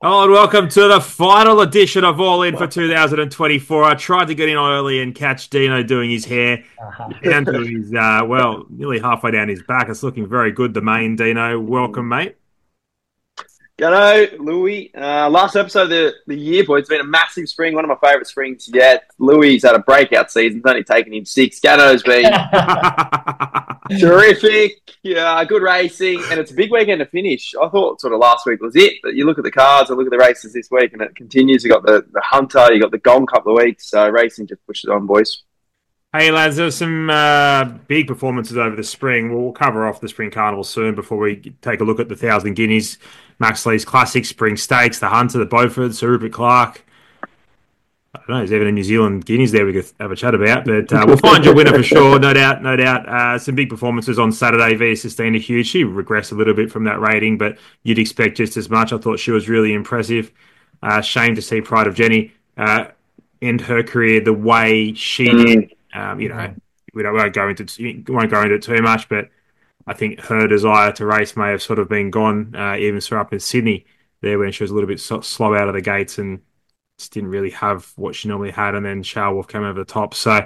Hello and welcome to the final edition of All In for 2024. I tried to get in early and catch Dino doing his hair down to his, nearly halfway down his back. It's looking very good, the main Dino. Welcome, mate. G'day, Louis. Last episode of the year, boy. It's been a massive spring, one of my favourite springs yet. Louis had a breakout season. It's only taken him 6. Gano's been terrific. Yeah, good racing, and it's a big weekend to finish. I thought sort of last week was it, but you look at the cards, I look at the races this week, and it continues. You got the Hunter, you got the Gong couple of weeks, so racing just pushes on, boys. Hey, lads, there's some big performances over the spring. We'll cover off the Spring Carnival soon before we take a look at the Thousand Guineas, Max Lees Classic, Spring Stakes, the Hunter, the Beaufort, Sir Rupert Clark. I don't know, there's even a New Zealand Guineas there we could have a chat about, but we'll find your winner for sure, no doubt, no doubt. Some big performances on Saturday via Sistina Hughes. She regressed a little bit from that rating, but you'd expect just as much. I thought she was really impressive. Shame to see Pride of Jenny end her career the way she did. We won't go into it too much, but I think her desire to race may have sort of been gone, even so up in Sydney there when she was a little bit slow out of the gates and just didn't really have what she normally had, and then Charwolf came over the top. So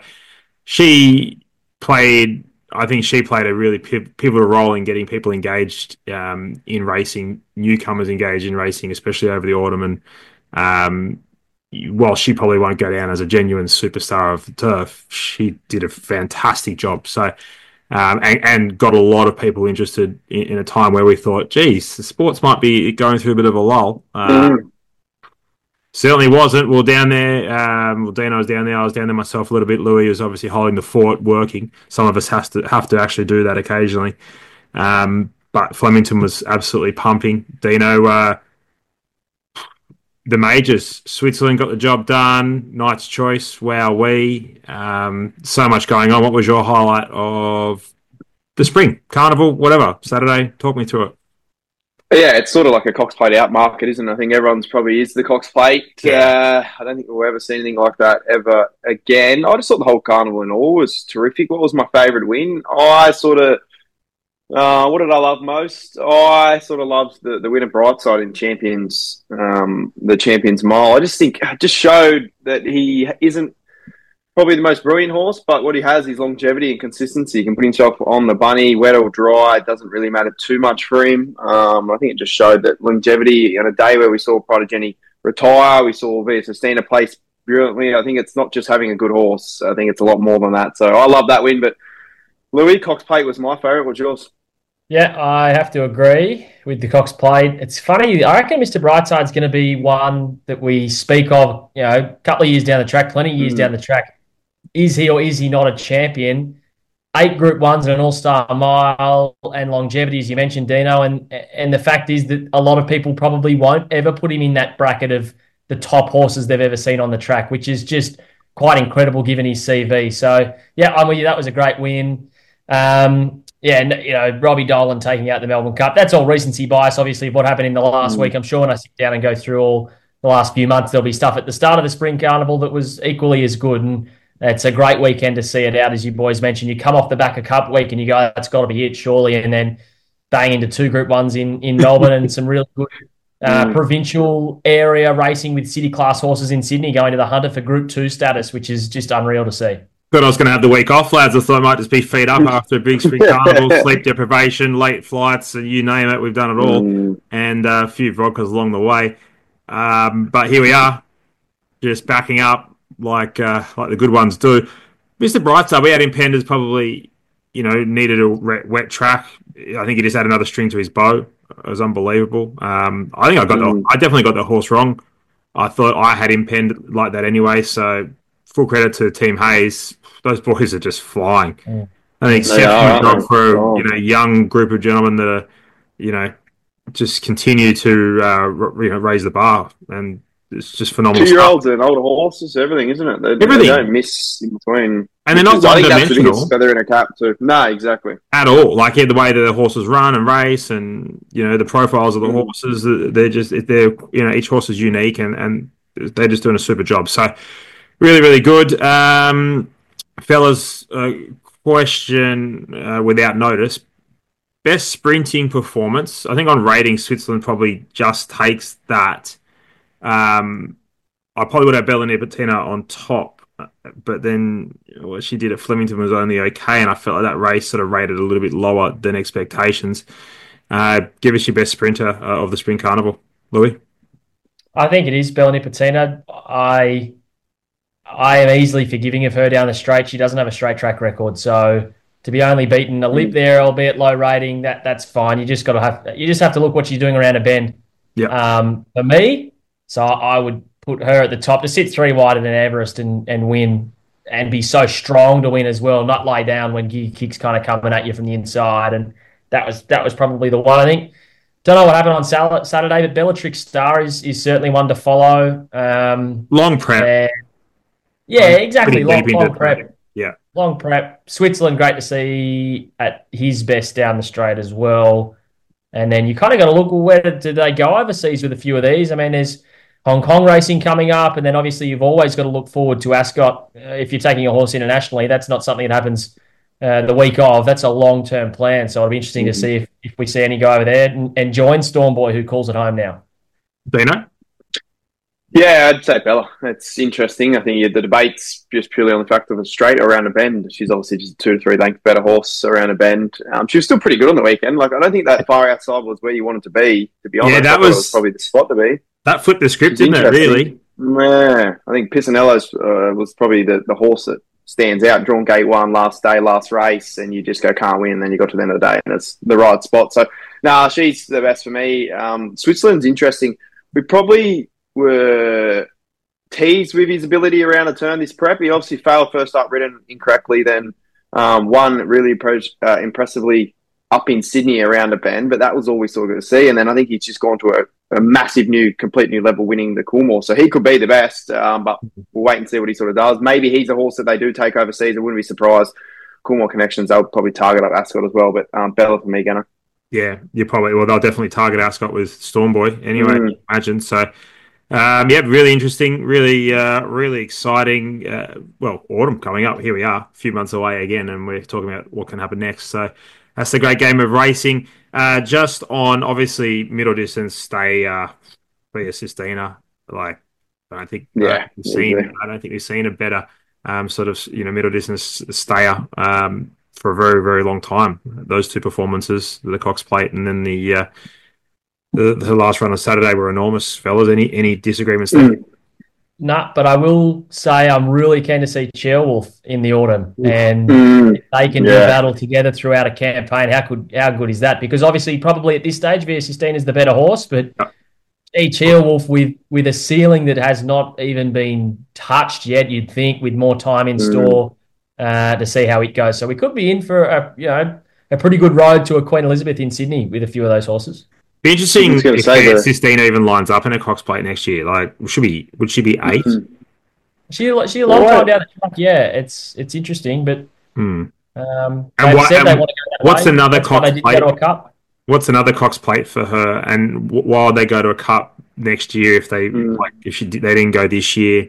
I think she played a really pivotal role in getting people engaged in racing, newcomers engaged in racing, especially over the autumn. And while she probably won't go down as a genuine superstar of the turf, she did a fantastic job. So, and got a lot of people interested in a time where we thought, geez, the sports might be going through a bit of a lull. Certainly wasn't. We were down there. Dino was down there. I was down there myself a little bit. Louis was obviously holding the fort, working. Some of us have to actually do that occasionally. But Flemington was absolutely pumping. Dino, the majors, Switzerland got the job done. Knight's Choice, wowee. So much going on. What was your highlight of the spring? Carnival, whatever, Saturday? Talk me through it. Yeah, it's sort of like a Cox Plate out market, isn't it? I think everyone's probably is the Cox Plate. Yeah. I don't think we'll ever see anything like that ever again. I just thought the whole carnival and all was terrific. What was my favourite win? What did I love most? I sort of loved the win at Brightside in Champions, the Champions Mile. I just think it just showed that he isn't probably the most brilliant horse, but what he has is longevity and consistency. He can put himself on the bunny, wet or dry. It doesn't really matter too much for him. I think it just showed that longevity on a day where we saw Pride of Jenny retire, we saw Via Sistina place brilliantly. I think it's not just having a good horse. I think it's a lot more than that. So I love that win, but Louis, Cox Plate was my favourite. What's yours? Yeah, I have to agree with the Cox Plate. It's funny. I reckon Mr. Brightside's going to be one that we speak of, a couple of years down the track, plenty of years down the track. Is he or is he not a champion? 8 Group 1s and an All-Star Mile and longevity, as you mentioned, Dino. And the fact is that a lot of people probably won't ever put him in that bracket of the top horses they've ever seen on the track, which is just quite incredible given his CV. So, yeah, I'm with you. That was a great win. Robbie Dolan taking out the Melbourne Cup. That's all recency bias, obviously, of what happened in the last week. I'm sure when I sit down and go through all the last few months, there'll be stuff at the start of the Spring Carnival that was equally as good. And it's a great weekend to see it out, as you boys mentioned. You come off the back of Cup Week and you go, that's got to be it, surely. And then bang into 2 Group 1s in Melbourne and some really good provincial area racing with city class horses in Sydney going to the Hunter for Group 2 status, which is just unreal to see. Thought I was going to have the week off, lads. I thought I might just be feet up after a big Spring Carnival, sleep deprivation, late flights, and you name it, we've done it all. And a few vodkas along the way. But here we are, just backing up like the good ones do. Mr. Brightside, we had him penned as probably, needed a wet track. I think he just had another string to his bow. It was unbelievable. I definitely got the horse wrong. I thought I had him penned like that anyway, so full credit to Team Hayes. Those boys are just flying. An exceptional job for a young group of gentlemen that are, just continue to raise the bar, and it's just phenomenal. 2-year-olds and older horses, everything, isn't it? They don't miss in between, and they're not one-dimensional. Feather in a cap too. No, exactly at all. Like the way that the horses run and race, and the profiles of the horses, they're each horse is unique, and they're just doing a super job. So. Really, really good. Fellas, question without notice. Best sprinting performance. I think on rating, Switzerland probably just takes that. I probably would have Bella Nipotina on top, but then what she did at Flemington was only okay, and I felt like that race sort of rated a little bit lower than expectations. Give us your best sprinter of the Spring Carnival, Louis. I think it is Bella Nipotina. I am easily forgiving of her down the straight. She doesn't have a straight track record, so to be only beaten a lip there, albeit low rating, that's fine. You just have to look what she's doing around a bend. Yeah. For me, so I would put her at the top to sit 3 wider than Everest and win and be so strong to win as well, not lie down when gear kicks kind of coming at you from the inside. And that was probably the one, I think. Don't know what happened on Saturday, but Bellatrix Star is certainly one to follow. Long prep. Yeah, exactly. Long prep. Yeah. Long prep. Switzerland, great to see at his best down the straight as well. And then you kind of got to look, well, where did they go overseas with a few of these? I mean, there's Hong Kong racing coming up, and then obviously you've always got to look forward to Ascot. If you're taking a horse internationally, that's not something that happens the week of. That's a long-term plan. So it'll be interesting to see if we see any go over there and join Stormboy, who calls it home now. Dino? Yeah, I'd say Bella. It's interesting. I think the debate's just purely on the fact of a straight around a bend. She's obviously just 2 to 3 lengths better horse around a bend. She was still pretty good on the weekend. Like, I don't think that far outside was where you wanted to be honest. Yeah, that was probably the spot to be. That flipped the script, didn't it, really? Yeah. I think Pisanello's was probably the horse that stands out. Drawn gate 1 last day, last race, and you just go, can't win. And then you got to the end of the day, and it's the right spot. So, she's the best for me. Switzerland's interesting. We probably were teased with his ability around a turn this prep. He obviously failed first up, ridden incorrectly, then won really impressively up in Sydney around a bend, but that was all we saw to see. And then I think he's just gone to a massive complete new level, winning the Coolmore. So he could be the best, but we'll wait and see what he sort of does. Maybe he's a horse that they do take overseas. I wouldn't be surprised. Coolmore connections, they'll probably target up Ascot as well, but Bella for me, Gunner. Yeah, they'll definitely target Ascot with Stormboy anyway, I imagine. So, really interesting, really exciting. Autumn coming up. Here we are, a few months away again, and we're talking about what can happen next. So that's a great game of racing. Just on, obviously, middle distance, stay for Sistina. Like, I don't think we've seen a better middle distance stayer for a very, very long time. Those two performances, the Cox Plate and then the last run on Saturday, were enormous, fellas. Any disagreements there? No, but I will say I'm really keen to see Chairwolf in the autumn, and if they can do battle together throughout a campaign. How good is that? Because obviously, probably at this stage, Via Sistine is the better horse, but Chairwolf with a ceiling that has not even been touched yet, you'd think, with more time in store to see how it goes. So we could be in for a pretty good road to a Queen Elizabeth in Sydney with a few of those horses. Be interesting if Sistina even lines up in a Cox Plate next year. Like, would she be 8? She a long time down the track. Yeah, it's interesting, but what's another Cox Plate? What's another Cox Plate for her? And while they go to a Cup next year, if they they didn't go this year.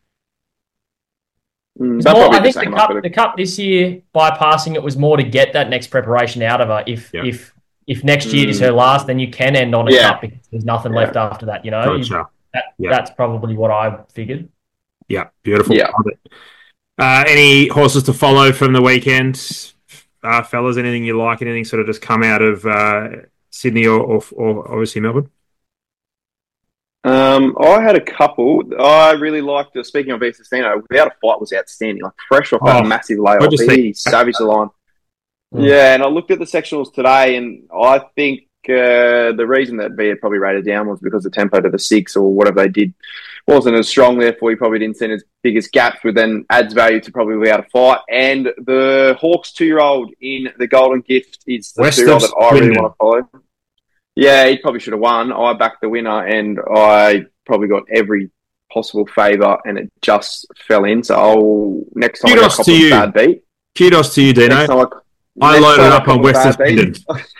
I think the cup this year, bypassing it, was more to get that next preparation out of her. If next year is her last, then you can end on a cup because there's nothing left after that. Gotcha. That's probably what I figured. Yeah, beautiful. Yeah. Any horses to follow from the weekend, fellas? Anything you like? Anything sort of just come out of Sydney or obviously Melbourne? I had a couple. I really liked it. Speaking of Vistacino, Without a Fight was outstanding. Like, fresh off that massive layoff, he savaged the line. Yeah, and I looked at the sectionals today, and I think the reason that B had probably rated down was because the tempo to the 6 or whatever they did wasn't as strong. Therefore, he probably didn't send his biggest gaps, which then adds value to probably Without a Fight. And the Hawks 2-year-old in the Golden Gift is the 2-year-old that I really want to follow. Yeah, he probably should have won. I backed the winner, and I probably got every possible favour, and it just fell in. So next time I got a bad beat. Kudos to you, Dino. I loaded up on Western Swindon.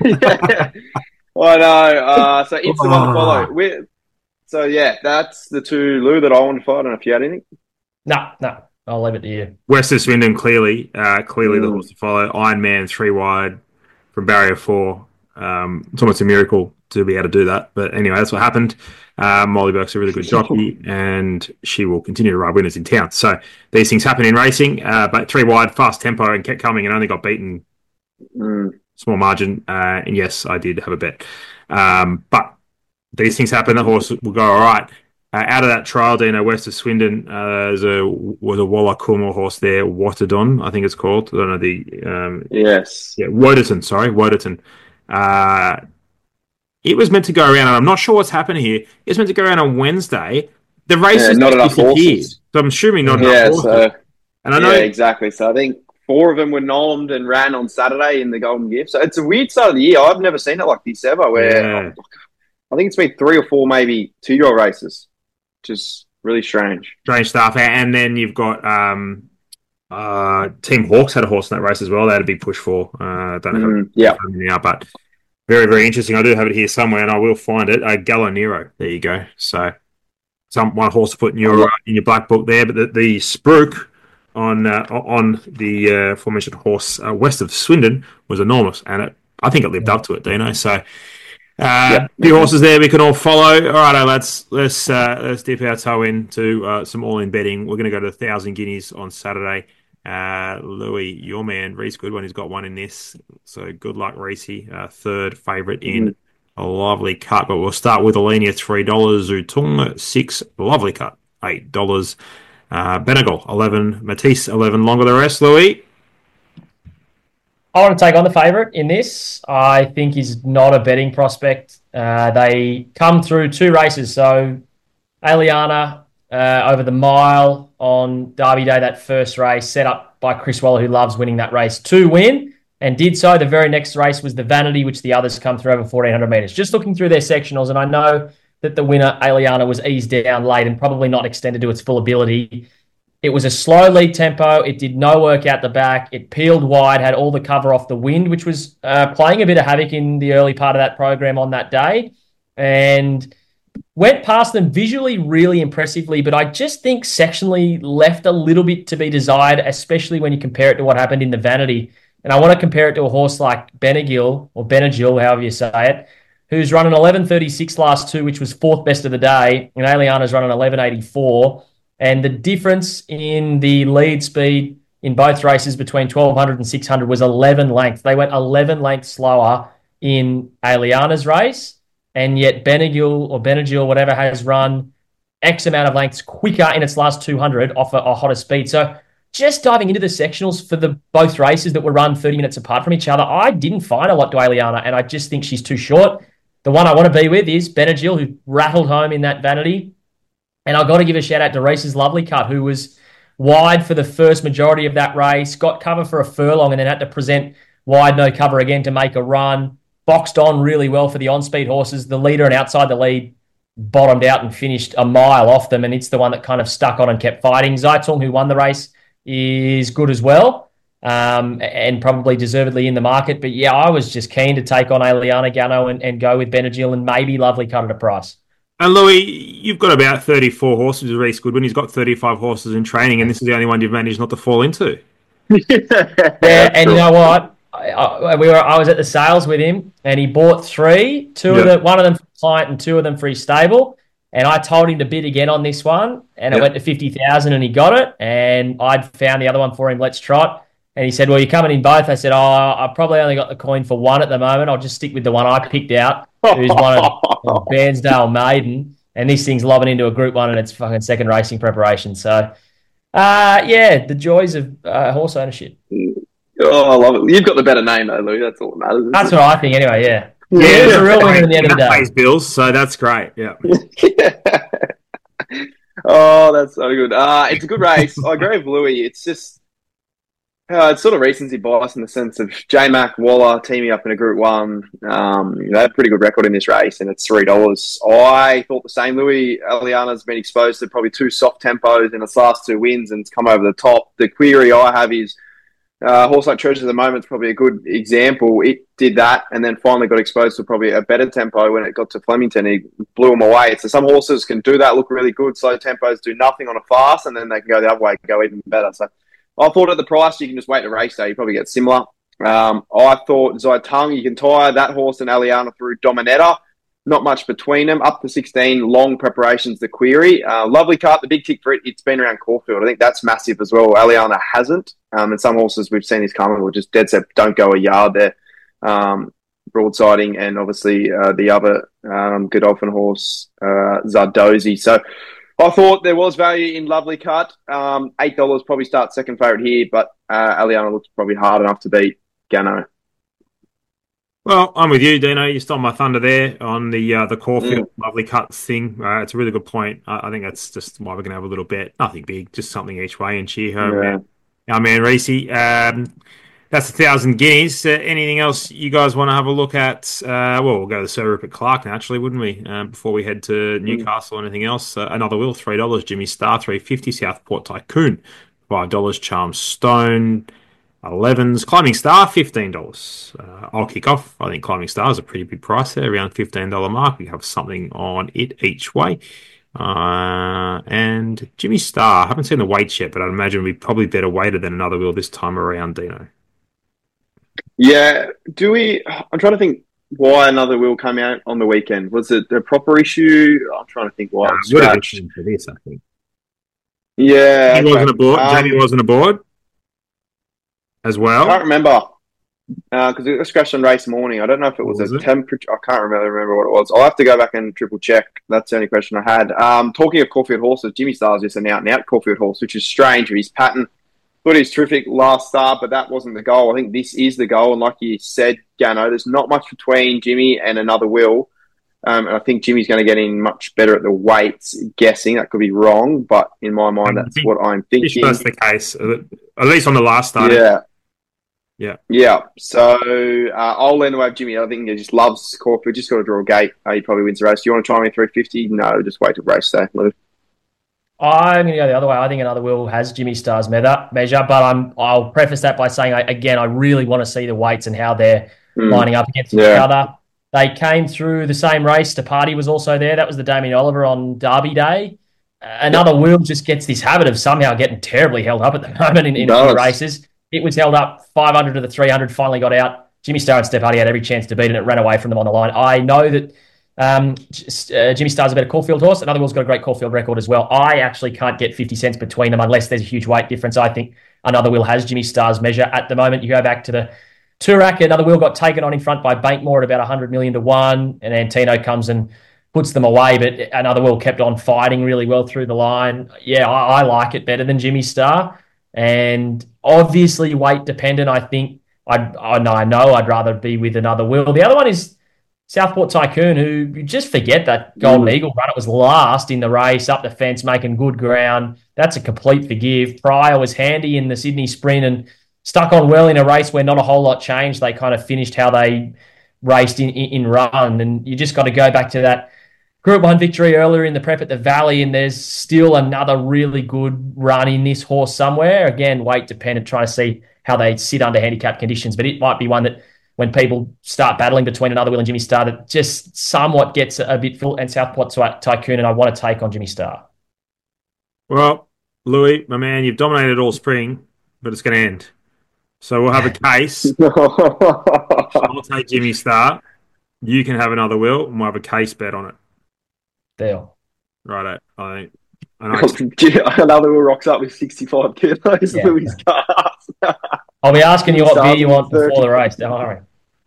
I know. So it's the one to follow. So, that's the 2, Lou, that I want to fight. I don't know if you had anything. No. I'll leave it to you. Western Swindon, clearly the horse to follow. Iron Man, 3 wide from barrier 4. It's almost a miracle to be able to do that. But anyway, that's what happened. Molly Burke's a really good jockey, and she will continue to ride winners in town. So these things happen in racing, but 3 wide, fast tempo, and kept coming and only got beaten small margin. And yes, I did have a bet. But these things happen. The horse will go all right. Out of that trial, Dino, west of Swindon, was a Walla Coolmore horse there, Watterdon, I think it's called. I don't know the... yes. Yeah, Woderton, sorry, Woderton. It was meant to go around, and I'm not sure what's happened here. It was meant to go around on Wednesday. The race has not enough horses. So I'm assuming not enough horses. So, and I know, exactly. So I think 4 of them were nommed and ran on Saturday in the Golden Gift. So it's a weird start of the year. I've never seen it like this ever, where I think it's been 3 or 4 maybe 2-year-old races. Just really strange. Strange stuff. And then you've got Team Hawks had a horse in that race as well. They had a big push for. I don't know how now, but very, very interesting. I do have it here somewhere, and I will find it. Gallo Nero. There you go. So one horse to put in your black book there. But the Spruik on the aforementioned horse west of Swindon was enormous, and I think it lived up to it, Dino. So few horses there we can all follow. All right, lads, let's dip our toe into some all-in betting. We're going to go to 1,000 guineas on Saturday. Louis, your man, Reese Goodwin, has got one in this. So good luck, Reese. Third favourite in a lovely cut. But we'll start with Alenia, $3. Utung, 6, lovely cut, $8. Benegal, 11. Matisse, 11. Longer the rest, Louis. I want to take on the favourite in this. I think he's not a betting prospect. They come through 2 races. So Aliana over the mile on Derby Day, that first race, set up by Chris Waller, who loves winning that race, to win, and did so. The very next race was the Vanity, which the others come through over 1,400 metres. Just looking through their sectionals, and I know that the winner, Aliana, was eased down late and probably not extended to its full ability. It was a slow lead tempo. It did no work out the back. It peeled wide, had all the cover off the wind, which was playing a bit of havoc in the early part of that program on that day, and went past them visually really impressively, but I just think sectionally left a little bit to be desired, especially when you compare it to what happened in the Vanity. And I want to compare it to a horse like Benegil, or Benegil, however you say it, who's run an 11.36 last 2, which was 4th best of the day, and Aliana's run an 11.84. And the difference in the lead speed in both races between 1,200 and 600 was 11 lengths. They went 11 lengths slower in Aliana's race, and yet Benegil, whatever, has run X amount of lengths quicker in its last 200 off a hotter speed. So just diving into the sectionals for both races that were run 30 minutes apart from each other, I didn't find a lot to Aliana, and I just think she's too short. The one I want to be with is Benegil, who rattled home in that Vanity. And I've got to give a shout out to Reese's Lovely Cut, who was wide for the first majority of that race, got cover for a furlong, and then had to present wide, no cover again to make a run. Boxed on really well for the on-speed horses. The leader and outside the lead bottomed out and finished a mile off them, and it's the one that kind of stuck on and kept fighting. Zaitung, who won the race, is good as well, and probably deservedly in the market. But yeah, I was just keen to take on Aliana Gano and go with Benegil and maybe Lovely Cut at a price. And Louis, you've got about 34 horses with Reese Goodwin. He's got 35 horses in training, and this is the only one you've managed not to fall into. Yeah, and you know what? I was at the sales with him, and he bought 3, one of them for client and 2 of them for his stable. And I told him to bid again on this one, and it went to 50,000, and he got it. And I'd found the other one for him, Let's Trot. And he said, "Well, you're coming in both." I said, I probably only got the coin for one at the moment. I'll just stick with the one I picked out, who's one of Bairnsdale Maiden. And this thing's lobbing into a Group 1 and it's fucking second racing preparation. So, the joys of horse ownership. Oh, I love it. You've got the better name, though, Lou. That's all that matters. That's what I think, anyway, yeah. Yeah, it's a real winner at the end of the day. Pays bills, so that's great, yeah. Oh, that's so good. It's a good race. I agree with Louis. It's just... it's sort of recency bias in the sense of J-Mac, Waller teaming up in a Group 1. They had a pretty good record in this race, and it's $3. I thought the same, Louis. Aliana's been exposed to probably 2 soft tempos in its last 2 wins, and it's come over the top. The query I have is horse like Church at the moment is probably a good example. It did that, and then finally got exposed to probably a better tempo when it got to Flemington. He blew them away. So some horses can do that, look really good. Slow tempos do nothing on a fast, and then they can go the other way, go even better. So I thought at the price, you can just wait to race day. You probably get similar. I thought Zaitung, you can tie that horse and Aliana through Dominetta. Not much between them. Up to 16, long preparations, the query. Lovely cut, the big tick for it. It's been around Caulfield. I think that's massive as well. Aliana hasn't. And some horses we've seen this Carnival just dead set, don't go a yard there. Broadsiding, and obviously the other Godolphin horse, Zardozi. So I thought there was value in Lovely Cut. $8 probably starts second favourite here, but Aliana looks probably hard enough to beat Gano. Well, I'm with you, Dino. You stole my thunder there on the Caulfield Lovely Cuts thing. It's a really good point. I think that's just why we're going to have a little bet. Nothing big, just something each way and cheer her. Our man Reese. That's 1,000 guineas. Anything else you guys want to have a look at? We'll go to Sir Rupert Clark naturally, wouldn't we? Before we head to Newcastle or anything else. Another Will, $3. Jimmy Star, $3.50. Southport Tycoon, $5. Charm Stone, 11s. Climbing Star, $15. I'll kick off. I think Climbing Star is a pretty big price there, around $15 mark. We have something on it each way. And Jimmy Star, I haven't seen the weights yet, but I'd imagine we'd probably better weighted than Another Will this time around, Dino. Yeah, I'm trying to think why Another Will come out on the weekend. Was it a proper issue? I'm trying to think why. For this, I think. Yeah. Jamie wasn't aboard. Jamie wasn't aboard as well. I can't remember because it was scratched on race morning. I don't know if it was a temperature. I can't remember what it was. I'll have to go back and triple check. That's the only question I had. Talking of Caulfield horses, Jimmy Star's just an out-and-out Caulfield horse, which is strange with his pattern. Thought he was terrific last start, but that wasn't the goal. I think this is the goal. And like you said, Gano, there's not much between Jimmy and Another Will. And I think Jimmy's going to get in much better at the weights, guessing. That could be wrong, but in my mind, that's what I'm thinking. That's the case, at least on the last start. Yeah. So I'll end away with Jimmy. I think he just loves Caulfield. Just got to draw a gate. He probably wins the race. Do you want to try me 350? No, just wait till race day, Lou. I'm going to go the other way. I think Another Will has Jimmy Star's measure, but I'll preface that by saying, I really want to see the weights and how they're lining up against each other. They came through the same race. DeParty was also there. That was the Damien Oliver on Derby Day. Another Will just gets this habit of somehow getting terribly held up at the moment in races. It was held up 500 to the 300, finally got out. Jimmy Star and DeParty had every chance to beat it, and it ran away from them on the line. I know that Jimmy Star's a better Caulfield horse. Another Will's got a great Caulfield record as well. I actually can't get 50 cents between them unless there's a huge weight difference. I think Another Will has Jimmy Star's measure at the moment. You go back to the Toorak, Another Will got taken on in front by Bankmore at about 100 million to 1, and Antino comes and puts them away, but Another Will kept on fighting really well through the line. Yeah, I like it better than Jimmy Star, and obviously weight dependent. I think I know I'd rather be with Another Will. The other one is Southport Tycoon, who you just forget that Golden Eagle run. It was last in the race, up the fence, making good ground. That's a complete forgive. Pryor was handy in the Sydney Sprint and stuck on well in a race where not a whole lot changed. They kind of finished how they raced in run. And you just got to go back to that Group 1 victory earlier in the prep at the Valley, and there's still another really good run in this horse somewhere. Again, weight dependent, trying to see how they sit under handicap conditions. But it might be one that when people start battling between Another Will and Jimmy Star, that just somewhat gets a bit full, and Southport Tycoon, and I want to take on Jimmy Star. Well, Louis, my man, you've dominated all spring, but it's going to end. So we'll have a case. I'll take Jimmy Star. You can have Another Will, and we'll have a case bet on it. Deal. Right. Another Will rocks up with 65 kilos. Yeah. Louis' cars. I'll be asking you what beer you want before the race. Don't worry.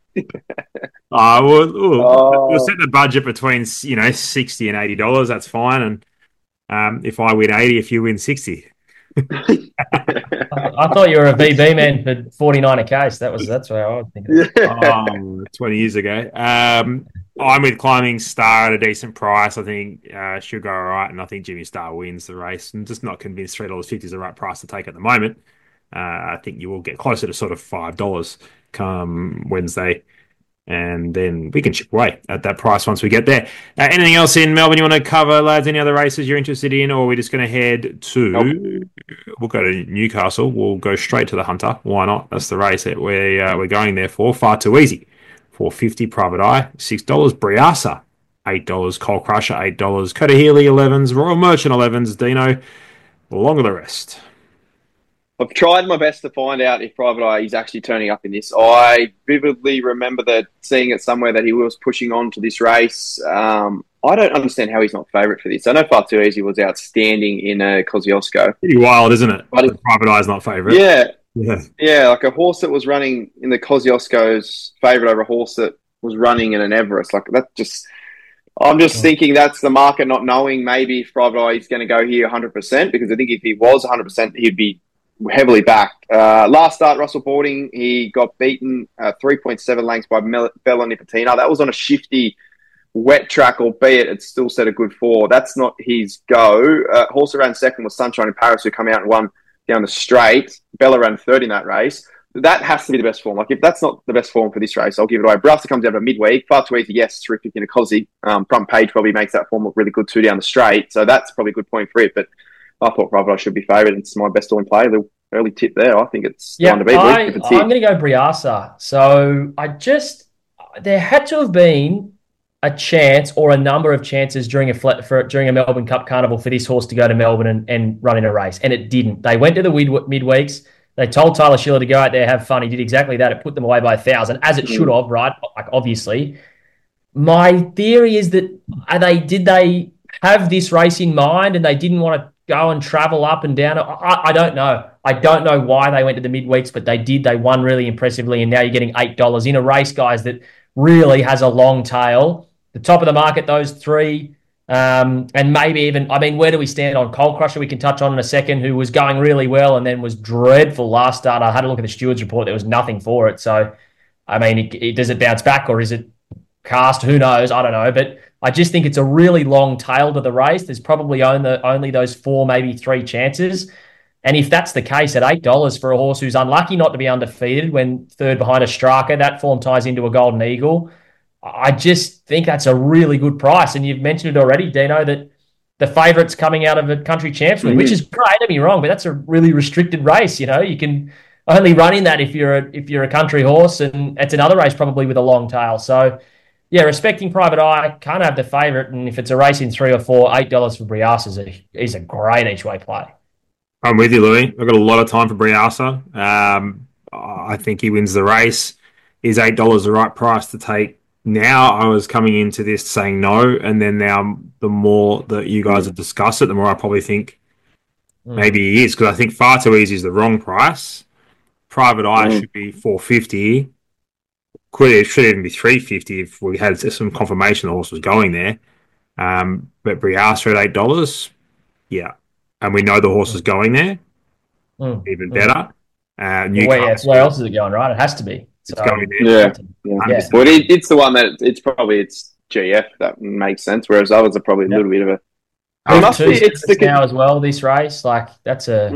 We'll set the budget between $60 and $80. That's fine. And if I win 80, if you win 60. I thought you were a VB man for 49 a case. That's where I was thinking. 20 years ago. I'm with Climbing Star at a decent price. I think she'll go all right, and I think Jimmy Star wins the race. I'm just not convinced $3.50 is the right price to take at the moment. I think you will get closer to sort of $5 come Wednesday, and then we can chip away at that price once we get there. Anything else in Melbourne you want to cover, lads? Any other races you're interested in, or are we just going to head to... We'll go to Newcastle. We'll go straight to the Hunter. Why not? That's the race that we're going there for. Far Too Easy. $4.50 Private Eye. $6 Briasa. $8 Coal Crusher. $8 Coda Healy 11s. Royal Merchant 11s. Dino. Along with the rest. I've tried my best to find out if Private Eye is actually turning up in this. I vividly remember seeing it somewhere that he was pushing on to this race. I don't understand how he's not favourite for this. I know Far Too Easy was outstanding in Kosciuszko. Pretty wild, isn't it? But Private Eye's not favourite. Yeah, like a horse that was running in the Kosciuszko's favourite over a horse that was running in an Everest. Like that just... I'm just thinking that's the market not knowing maybe if Private Eye is going to go here 100%, because I think if he was 100%, he'd be heavily backed. Last start, Russell Bording, he got beaten 3.7 lengths by Bella Nipotina. That was on a shifty, wet track, albeit it still set a good 4. That's not his go. Horse that ran second was Sunshine in Paris, who come out and won down the straight. Bella ran third in that race. That has to be the best form. Like, if that's not the best form for this race, I'll give it away. Brasta comes out of a midweek. Far Too Easy, yes, terrific in a Cosy. Front page probably makes that form look really good too down the straight. So that's probably a good point for it. But I thought Private Eye should be favoured. It's my best all in play. The early tip there. I think it's the one to beat. I'm going to go Briasa. So there had to have been a chance or a number of chances during a Melbourne Cup Carnival for this horse to go to Melbourne and run in a race, and it didn't. They went to the midweeks. They told Tyler Schiller to go out there, have fun. He did exactly that. It put them away by 1,000, as it should have, right? Like, obviously. My theory is that did they have this race in mind and they didn't want to go and travel up and down? I don't know. I don't know why they went to the midweeks, but they did. They won really impressively, and now you're getting $8 in a race, guys, that really has a long tail. The top of the market, those three. And maybe even, where do we stand on Coal Crusher? We can touch on in a second, who was going really well and then was dreadful last start. I had a look at the stewards report. There was nothing for it. So, does it bounce back or is it cast? Who knows? I don't know. But I just think it's a really long tail to the race. There's probably only those 4, maybe 3 chances. And if that's the case, at $8 for a horse who's unlucky not to be undefeated when third behind a Straka, that form ties into a Golden Eagle. I just think that's a really good price. And you've mentioned it already, Dino, that the favourite's coming out of a country champs, which is great, don't get me wrong, but that's a really restricted race. You know, you can only run in that if you're a country horse, and it's another race probably with a long tail. So, yeah, respecting Private Eye, can't have the favourite. And if it's a race in 3 or 4, $8 for Briasa is a great each-way play. I'm with you, Louis. I've got a lot of time for Briasa. I think he wins the race. Is $8 the right price to take? Now, I was coming into this saying no, and then now the more that you guys have discussed it, the more I probably think maybe he is, because I think Far Too Easy is the wrong price. Private Eye should be $450. It should even be $350 if we had some confirmation the horse was going there. But Briasa at $8, yeah, and we know the horse is going there, even better. Where else is it going? Right, it has to be. It's going there. Yeah. Well, it's the one that it's GF that makes sense, whereas others are probably a little bit of a. It's now as well. This race, like that's a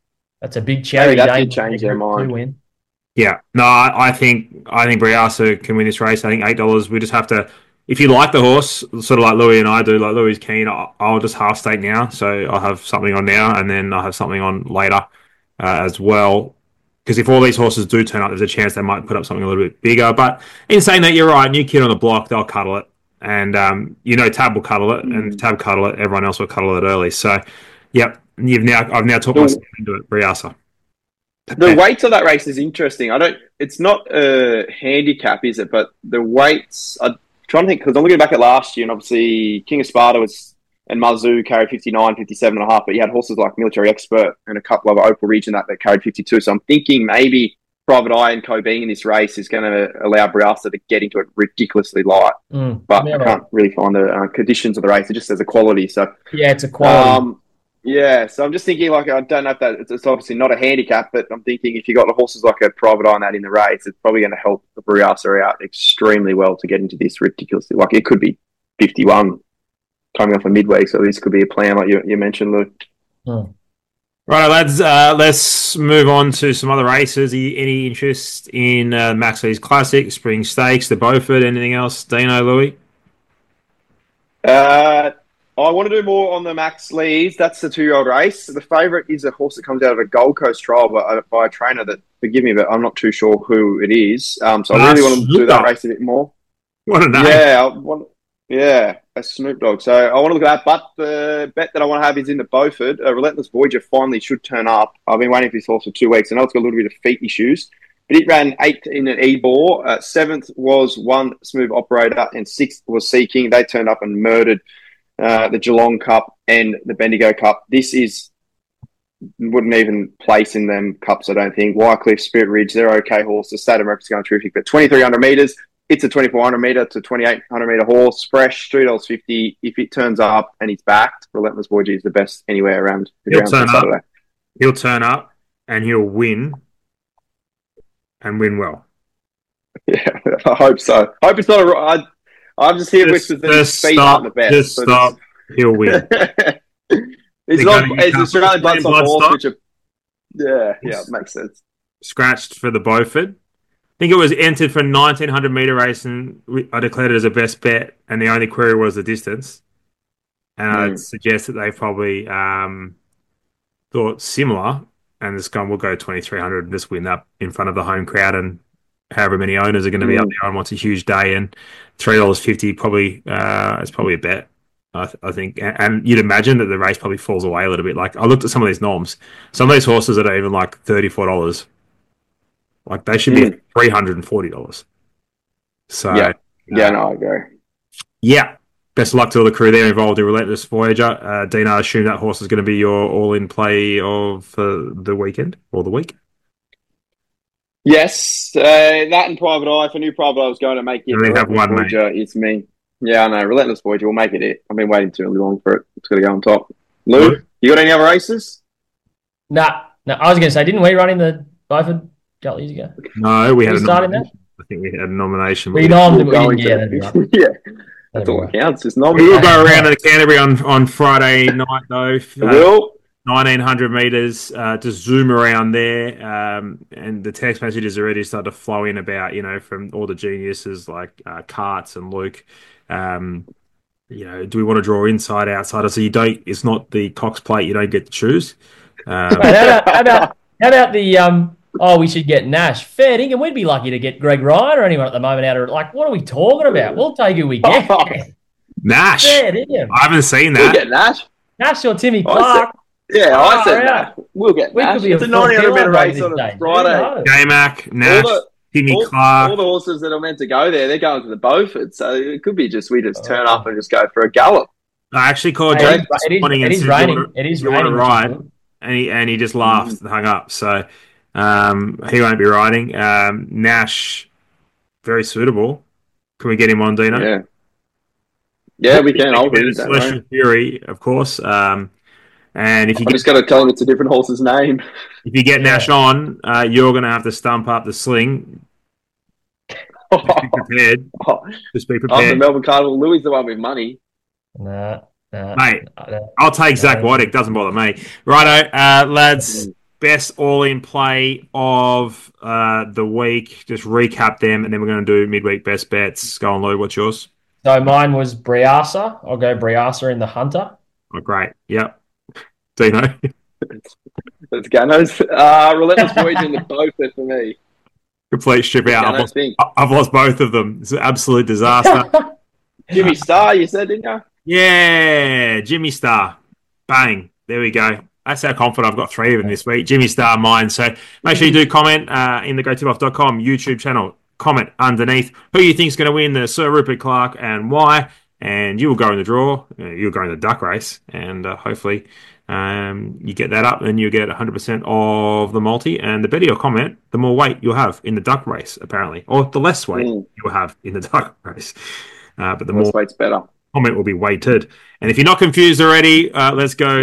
big charity. That did change their mind. Win. Yeah, no, I think Briasa can win this race. I think $8. We just have to, if you like the horse, sort of like Louis and I do, like Louis is keen. I'll just half stake now, so I'll have something on now, and then I'll have something on later as well. Because if all these horses do turn up, there's a chance they might put up something a little bit bigger. But in saying that, you're right. New kid on the block, they'll cuddle it. And, Tab will cuddle it. And if Tab cuddle it, everyone else will cuddle it early. So, yep, I've now talked myself into it. Briasa. The weights of that race is interesting. It's not a handicap, is it? But the weights, I'm trying to think, because I'm looking back at last year, and obviously King of Sparta and Mazu carried 59, 57.5, but you had horses like Military Expert and a couple of Opal Region that carried 52. So I'm thinking maybe Private Eye and Co being in this race is going to allow Briasa to get into it ridiculously light. But I can't really find the conditions of the race. It just says a quality. So yeah, it's a quality. So I'm just thinking, like, I don't know if it's obviously not a handicap, but I'm thinking if you got the horses like a Private Eye and that in the race, it's probably going to help the Briasa out extremely well to get into this ridiculously. Like, it could be 51 coming off a midweek, so this could be a plan like you mentioned, Lou. Right, lads, let's move on to some other races. Any interest in Max Lees Classic, Spring Stakes, the Beaufort, anything else? Dino, Louis? I want to do more on the Max Lees. That's the 2-year-old race. The favourite is a horse that comes out of a Gold Coast trial by a trainer that, forgive me, but I'm not too sure who it is. So I really want to do that race a bit more. What a name. Yeah, Yeah, a Snoop Dogg. So I want to look at that. But the bet that I want to have is in the Beaufort. Relentless Voyager finally should turn up. I've been waiting for this horse for 2 weeks. I know it's got a little bit of feet issues, but it ran 8th in an E-Bore. 7th was One Smooth Operator, and 6th was Seeking. They turned up and murdered the Geelong Cup and the Bendigo Cup. This wouldn't even place in them cups, I don't think. Wycliffe, Spirit Ridge, they're okay horses. State of Reps going terrific. But 2,300 metres. It's a 2,400 metre to 2,800 metre horse, fresh, $3.50. If it turns up and it's backed, Relentless Voyager is the best anywhere around the ground on Saturday. He'll turn up and he'll win and win well. Yeah, I hope so. I hope it's not I'm just here whispers that his feet aren't the best. Just stop. He'll win. It's Australian bloodstock horse, which it makes sense. Scratched for the Beaufort. I think it was entered for 1,900 metre race, and I declared it as a best bet, and the only query was the distance. And I'd suggest that they probably thought similar, and this guy will go 2,300 and just win that in front of the home crowd, and however many owners are going to be up there on what's a huge day, and $3.50 probably is probably a bet. I think, and you'd imagine that the race probably falls away a little bit. Like I looked at some of these norms, some of these horses that are even like $34. Like they should be $340. So no, I agree. Yeah, best of luck to all the crew there involved in Relentless Voyager. Dino, I assume that horse is going to be your all-in play of the weekend or the week. Yes, that and Private Eye. If I knew Private Eye was going to make it, only have one, Voyager, it's me. Yeah, I know. Relentless Voyager will make it. I've been waiting too long for it. It's going to go on top. Lou, you got any other races? No. I was going to say, didn't we run in the Beaufort a couple years ago? No, we had a nomination. I think we had a nomination. We nominated. Yeah. That's all that counts. It's not. We will go around to Canterbury on Friday night, though. Will 1,900 metres, just zoom around there. And the text messages already started to flow in about, from all the geniuses like Karts and Luke. Do we want to draw inside, outside? So it's not the Cox plate, you don't get to choose. How about the we should get Nash. Fair dinkum, we'd be lucky to get Greg Ryan or anyone at the moment out of what are we talking about? We'll take who we get. Nash. Fair dinkum. I haven't seen that. We'll get Nash. Nash or Timmy Clark. I said that. We'll get Nash. Could be it's a 900 metre race on a Friday. J-Mac, Nash, Timmy Clark. All the horses that are meant to go there, they're going to the Beaufort. So it could be we just turn up and just go for a gallop. I actually called James this morning and said, it is raining. Ride, and he just laughed and hung up. So he won't be riding. Nash, very suitable. Can we get him on, Dino? Yeah, we can. I'll read that. Celestial Fury, of course. And if you just got to tell him it's a different horse's name. If you get Nash on, you're going to have to stump up the sling. Just be prepared. Just be prepared. I'm the Melbourne Carnival. Louis the one with money. Nah. Mate, I'll take Zach Waddick. Doesn't bother me. Righto, lads. Best all-in play of the week. Just recap them, and then we're going to do midweek best bets. Go on, Lou. What's yours? So mine was Briasa. I'll go Briasa in the Hunter. Oh, great. Yep. Dino? Let's go. Relentless Voyager in the Beaufort for me. Complete strip out. I've lost both of them. It's an absolute disaster. Jimmy Star, you said, didn't you? Yeah, Jimmy Star. Bang. There we go. That's how confident I've got 3 of them this week. Jimmy Star, mine. So make sure you do comment in the GoTipOff.com YouTube channel. Comment underneath who you think is going to win the Sir Rupert Clarke and why. And you will go in the draw. You'll go in the duck race. And hopefully you get that up and you'll get 100% of the multi. And the better your comment, the more weight you'll have in the duck race, apparently. Or the less weight you'll have in the duck race. But the more weight's better. Comment will be weighted. And if you're not confused already, let's go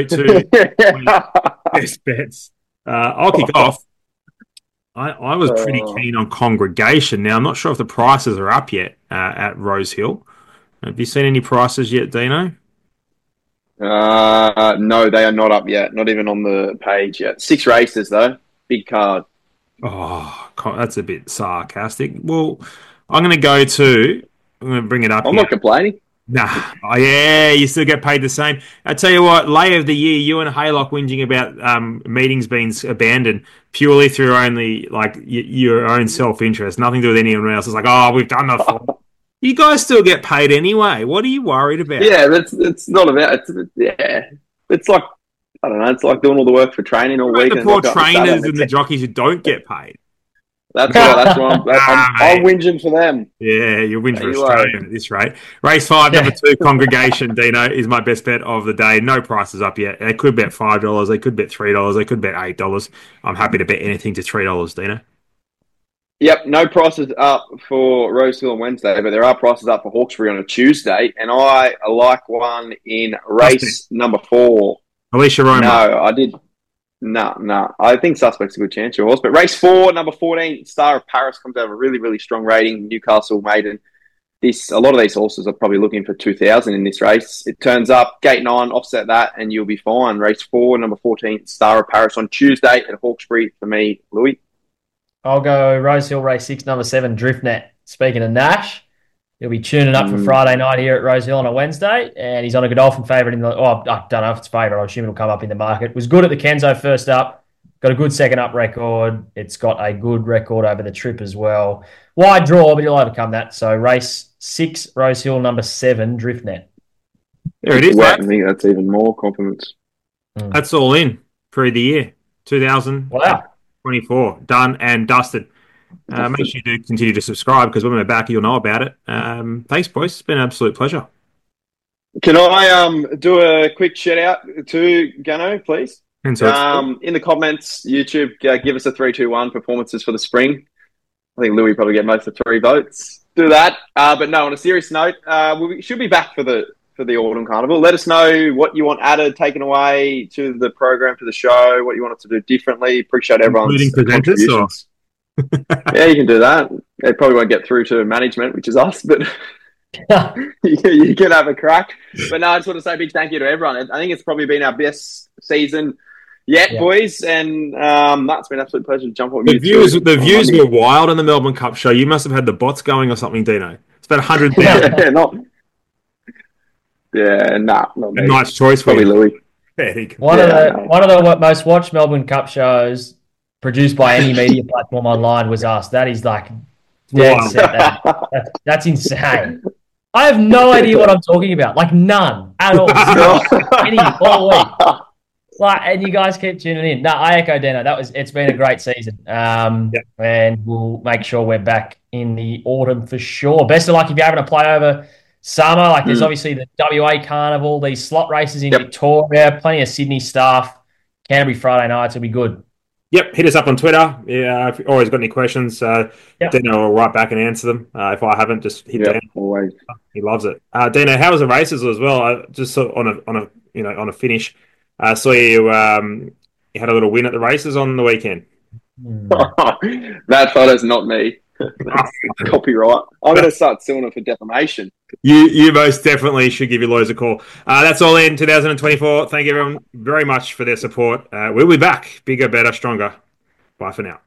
to best bets. I'll kick off. I was pretty keen on Congregation. Now, I'm not sure if the prices are up yet at Rosehill. Have you seen any prices yet, Dino? No, they are not up yet. Not even on the page yet. 6 races, though. Big card. Oh, that's a bit sarcastic. Well, I'm going to bring it up. I'm not complaining. Nah. Oh, yeah, you still get paid the same. I tell you what, lay of the year, you and Haylock whinging about meetings being abandoned purely through only your own self-interest, nothing to do with anyone else. It's like, we've done the form. You guys still get paid anyway. What are you worried about? Yeah, it's not about. It's like I don't know. It's like doing all the work for training all week. The poor trainers and the jockeys who don't get paid. That's what I'm whinging for them. Yeah, you're whinging for Australia at this rate. Race 5, number 2, Congregation, Dino, is my best bet of the day. No prices up yet. They could bet $5. They could bet $3. They could bet $8. I'm happy to bet anything to $3, Dino. Yep, no prices up for Rosehill on Wednesday, but there are prices up for Hawkesbury on a Tuesday, and I like one in race number 4. Alicia Roma. No, I did. No. I think Suspect's a good chance, your horse. But race 4, number 14, Star of Paris comes out of a really, really strong rating. Newcastle maiden. A lot of these horses are probably looking for 2,000 in this race. It turns up, gate 9, offset that, and you'll be fine. Race 4, number 14, Star of Paris on Tuesday at Hawkesbury for me, Louis. I'll go Rosehill race 6, number 7, Driftnet. Speaking of Nash, he'll be tuning up for Friday night here at Rosehill on a Wednesday, and he's on a Godolphin favourite in the. Oh, I don't know if it's favourite. I assume it'll come up in the market. Was good at the Kenzo first up. Got a good second up record. It's got a good record over the trip as well. Wide draw, but he'll overcome that. So race 6, Rosehill, number 7, Driftnet. There it is. I think that's even more confidence. That's all in for the year 2024. Done and dusted. Make sure you do continue to subscribe because when we're back, you'll know about it. Thanks, boys. It's been an absolute pleasure. Can I do a quick shout out to Gano, please? In the comments, YouTube, give us a 3-2-1 performances for the spring. I think Louis probably get most of 3 votes. Do that. But no, on a serious note, we should be back for the Autumn Carnival. Let us know what you want added, taken away to the program, to the show, what you want us to do differently. Appreciate everyone's contributions. Yeah, you can do that. They probably won't get through to management, which is us, but you can have a crack. But no, I just want to say a big thank you to everyone. I think it's probably been our best season yet, boys, and that's been an absolute pleasure to jump on. The views were wild on the Melbourne Cup show. You must have had the bots going or something, Dino. It's about 100,000. Not me. Nice choice for probably you, Louis. One of the most watched Melbourne Cup shows produced by any media platform online was us. That is like dead set. That's insane. I have no idea what I'm talking about. Like none at all. Any all week. And you guys keep tuning in. No, I echo Dano. It's been a great season. And we'll make sure we're back in the autumn for sure. Best of luck if you're having a play over summer. There's obviously the WA Carnival, these slot races in Victoria, plenty of Sydney stuff. Canterbury Friday nights will be good. Yep, hit us up on Twitter. Yeah, if you've always got any questions, Dino will write back and answer them. If I haven't, just hit Dan. Always. He loves it. Dino, how was the races as well? Just on a finish, I saw you had a little win at the races on the weekend. That photo's not me. Copyright. I'm going to start suing it for defamation. You most definitely should give your lawyers a call. That's all in 2024. Thank you everyone very much for their support. We'll be back. Bigger, better, stronger. Bye for now.